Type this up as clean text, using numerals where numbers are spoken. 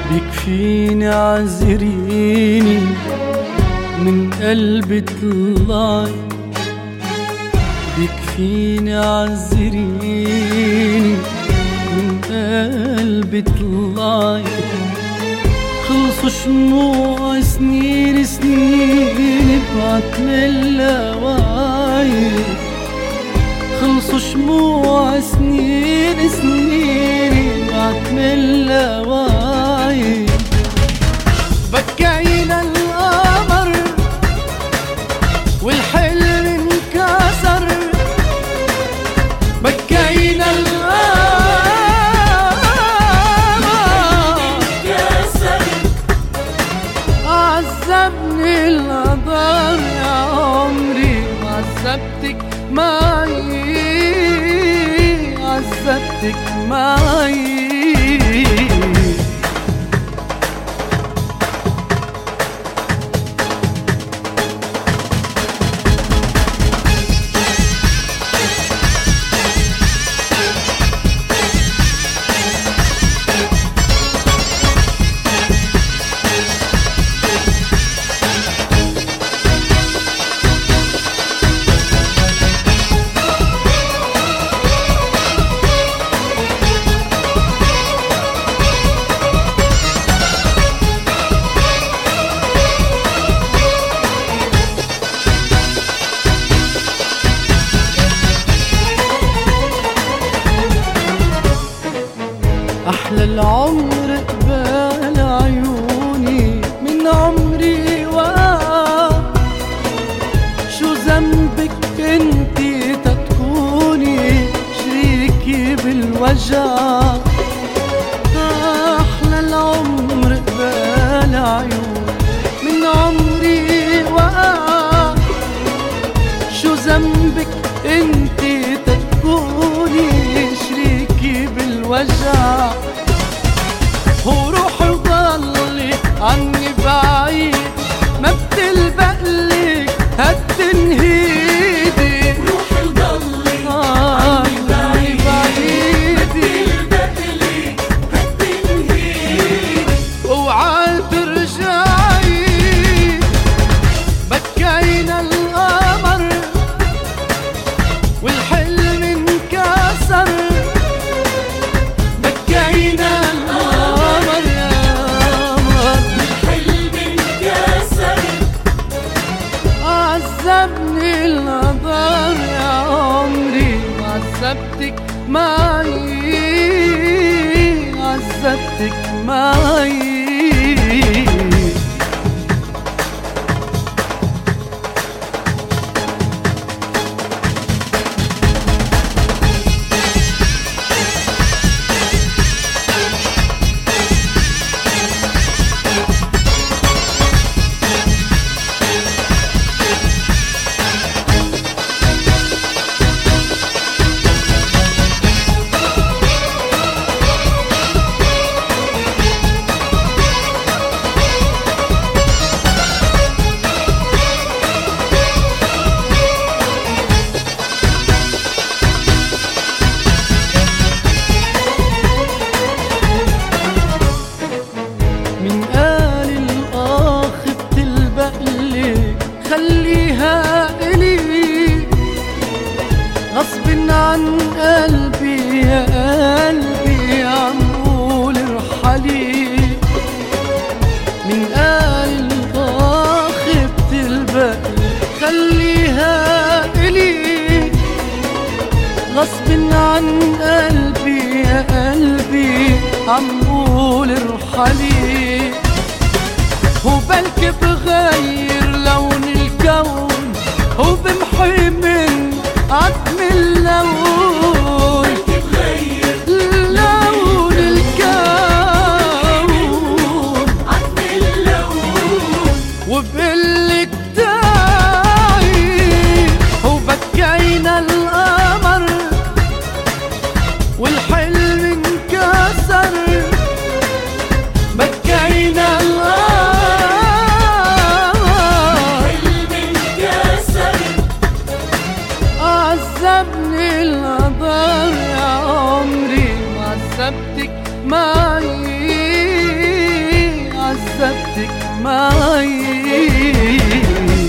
بيكفيني عذريني من قلبي طلعي، بيكفيني عذريني من قلبي طلعي. خلصوا شموع سنين سنين بعتم اللاواعي، خلصوا شموع سنين سنين بعتم اللاواعي. بكينا القمر والحلم انكسر، بكينا القمر انكسر. عذبني القدر يا عمري وعذبتك معي، عذبتك معي. أحلى العمر قبال عيوني من عمري وقع. شو ذنبك انتي تتكوني شريكي بالوجع؟ أحلى العمر قبال عيوني من عمري وقع. شو ذنبك انتي تتكوني شريكي بالوجع؟ وروحي وضلي عني بعيد ما بتلبقلك هالتنهيدي. روحي وضلي عني بعيد ما بتلبقلك هالتنهيدي. اوعى ترجعي. بكينا القمر والحلم انكسر، بكينا القمر يا قمر والحلم انكسر. عذبني القدر يا عمري وعذبتك معي، عذبتك معي. خليها إلي غصب عن قلبي يا قلبي عم قول ارحلي. من قال الضاخب البقي خليها إلي غصب عن قلبي يا قلبي عم قول ارحلي. وبلكي بغير لون الكون وبمحي من عدم اللون. بلكي بغير لون الكون عدم اللون. وبقلك تعي. وبكينا القمر والحلم انكسر، بكينا عذبني القدر يا عمري وعذبتك معي، عذبتك معي.